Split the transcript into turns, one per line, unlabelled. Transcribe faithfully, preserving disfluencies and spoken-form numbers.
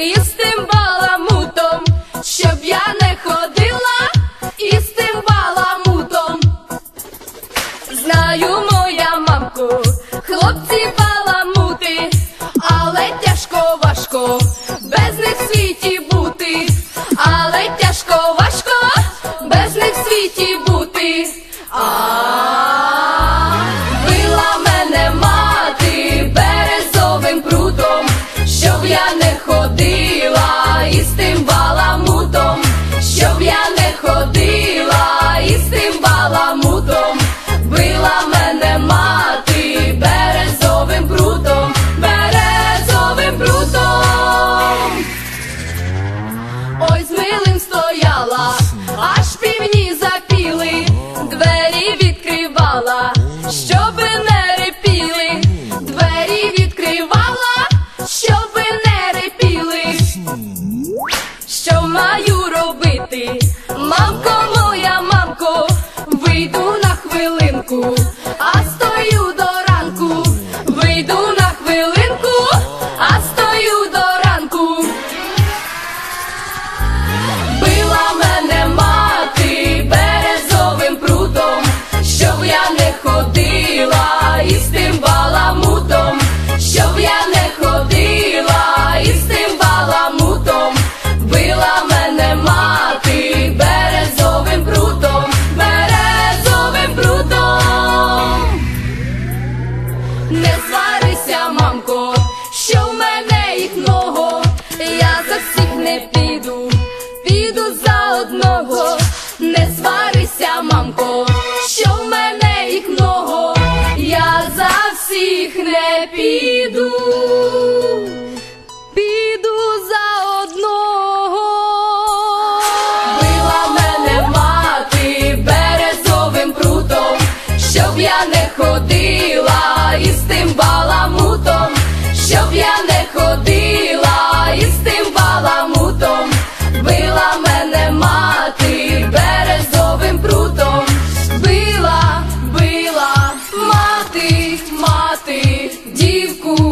із тим баламутом, щоб я не ходила із тим баламутом. Знаю, моя мамко, хлопці баламути, але тяжко важко без них в світі бути, але тяжко важко без них в світі бути. А била мене мати березовим прутом, щоб я не ходила із тим баламутом, щоб я не ходила із тим баламутом. Била мене мати березовим прутом, березовим прутом. Ой, з милим стояла, аж півні запіли, двері відкривала, щоби не репіли, двері відкривала, щоби не репіли. Що маю робити, мамко моя, мамко? Вийду на хвилинку, а стою до ранку. Вийду на хвилинку, а стою до ранку. Била мене мати березовим прутом, щоб я не ходила із тим баламутом, щоб я не ходила із тим баламутом. Била мене мати березовим прутом, березовим прутом. Не сварися, мамко, що в мене їх много, я за всіх не піду, піду за одного. Не сварися, мамко, що в мене їх много, я за всіх не піду, піду за одного. Била мене мати березовим прутом, щоб я не ходила із тим баламутом, щоб я не ходила із тим баламутом. Била мене мати березовим прутом, била, била мати, мати, дівку